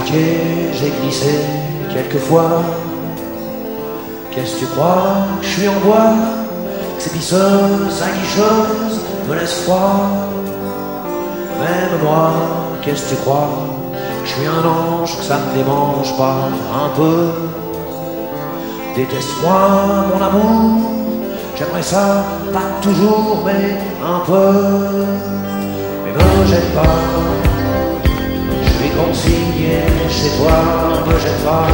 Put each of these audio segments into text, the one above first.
sentier, j'ai glissé quelquefois. Qu'est-ce que tu crois que je suis en bois, que ces pisseuses, aguicheuses me laissent froid? Même moi, qu'est-ce que tu crois, que je suis un ange, que ça ne démange pas un peu? Déteste-moi mon amour, j'aimerais ça, pas toujours, mais un peu. Mais me jette pas, je suis consigné chez toi, me jette pas,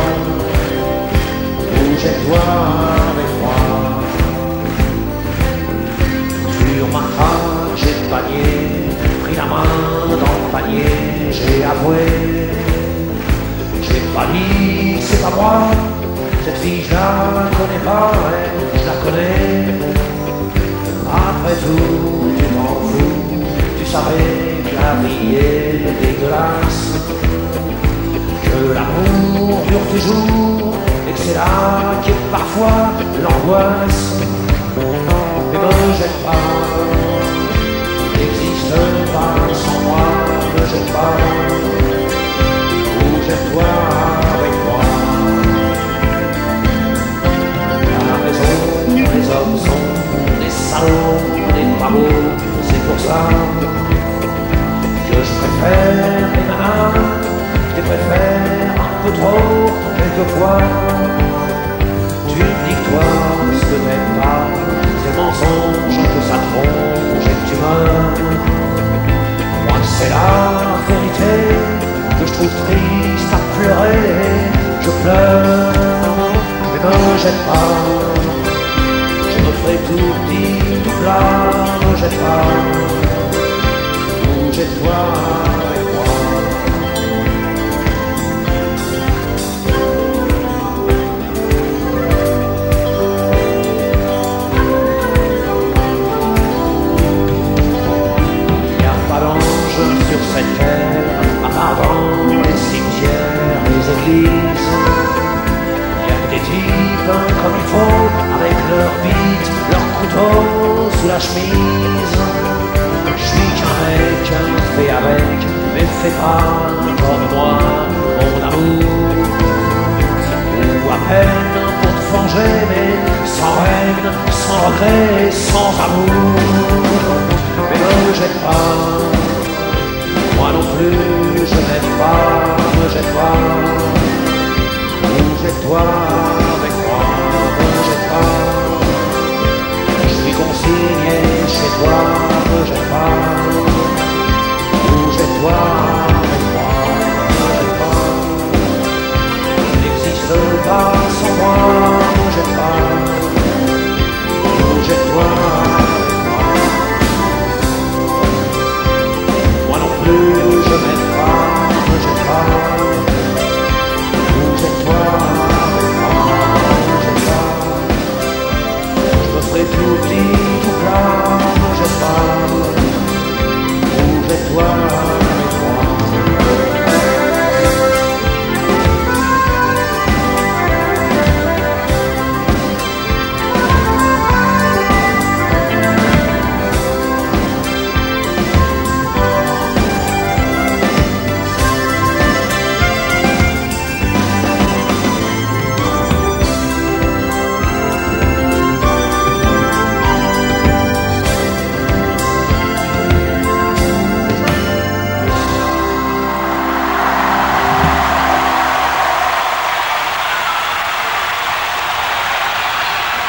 ou jette-toi avec moi. Tu remarqueras que j'ai le panier, pris la main dans le panier, j'ai avoué. J'ai pas dit que c'est pas moi, cette fille je la connais pas, ouais, je la connais. Après tout, tu t'en fous, tu savais que la vie est dégueulasse, que l'amour dure toujours, et que c'est là qu'est parfois l'angoisse. Mais me jette pas, n'existe pas sans moi, me jette pas, ou jette-toi avec moi. La maison, les hommes sont des salauds, des bravos, c'est pour ça que je préfère les nanas, je les préfère un peu trop, quelquefois. Tu me dis que toi, ce que t'aimes pas, c'est le mensonge, que ça trompe et que tu meurs. Moi c'est la vérité que je trouve triste à pleurer, je pleure, mais me jette pas, je me ferai tout petit, tout plat, me jette pas, ou jette-toi avec moi. Sur cette terre, à part dans les cimetières, les églises, il y a que des types comme il faut, avec leurs bites, leurs couteaux sous la chemise. Je suis qu'un mec, fait avec, mais fais pas comme moi,